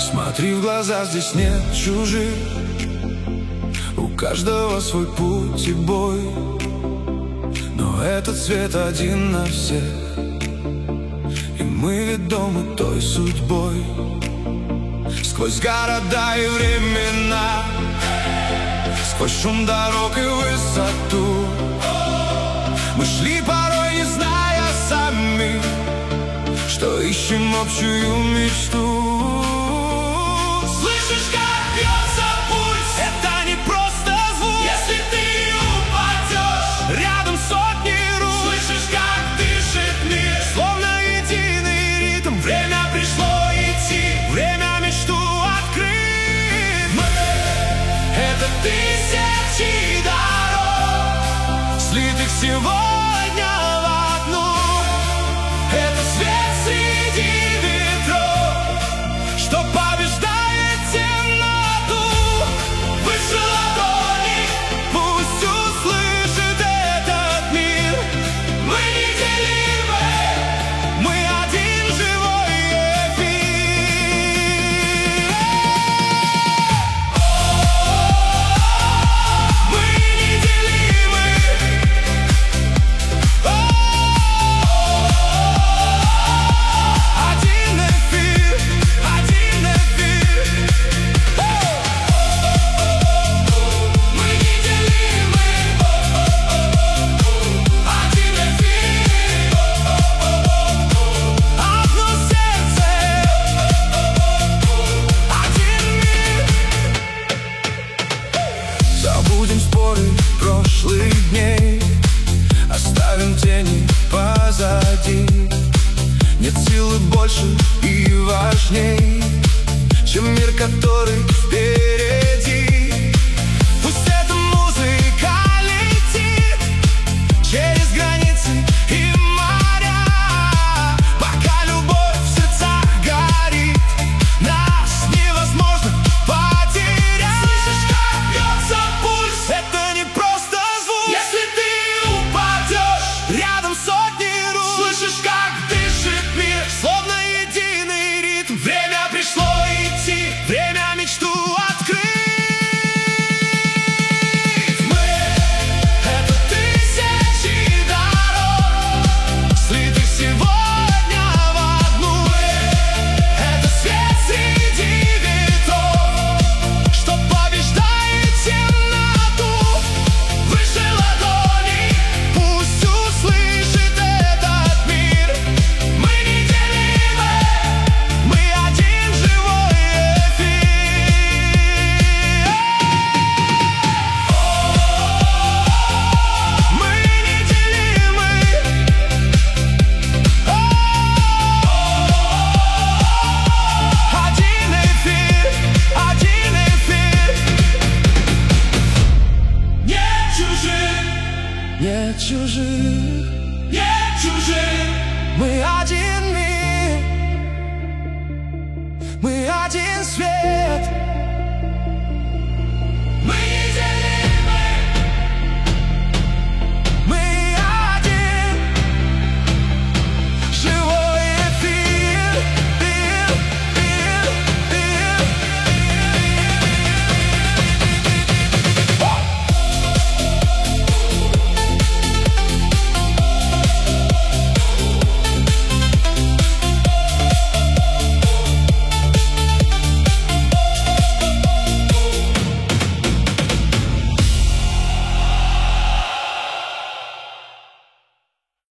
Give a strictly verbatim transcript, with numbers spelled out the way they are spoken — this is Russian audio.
Смотри в глаза, здесь нет чужих. У каждого свой путь и бой, но этот свет один на всех, и мы ведомы той судьбой. Сквозь города и времена, сквозь шум дорог и высоту, мы шли порой, не зная сами, что ищем общую мечту. Слышишь, как бьется пульс? Это не просто звук. Если ты упадешь, рядом сотни рук. Слышишь, как дышит мир, словно единый ритм. Время пришло идти, время мечту открыть. Мы — это тысячи дорог, слитых сегодня в одну. Это свет среди ветров, что побеждает темноту. Выше ладони, пусть услышит этот мир. Мы неделимы, мы один живой эфир. Мы неделимы. Один эфир, один эфир. Мы неделимы. Один эфир. Одно сердце, один мир. Забудем споры прошлых дней, оставим тени позади. Нет силы больше и важней, чем мир, который впереди. Пусть эта музыка летит через границы и моря, пока любовь в сердцах горит, нас невозможно потерять. Слышишь, как бьется пульс? Это не просто звук. Если ты упадешь, рядом сотни рук. Слышишь, как дышит мир, словно единый ритм. Время пришло идти, время мечту открыть. Мы — это тысячи дорог, слитых сегодня в одну. Мы — это свет среди ветров, что побеждает темноту. Выше ладони, пусть услышит этот мир. Мы неделимы, мы один живой эфир. Мы неделимы. Один эфир, один эфир. Нет чужих, нет чужих, нет чужих. Мы один мир, мы один свет.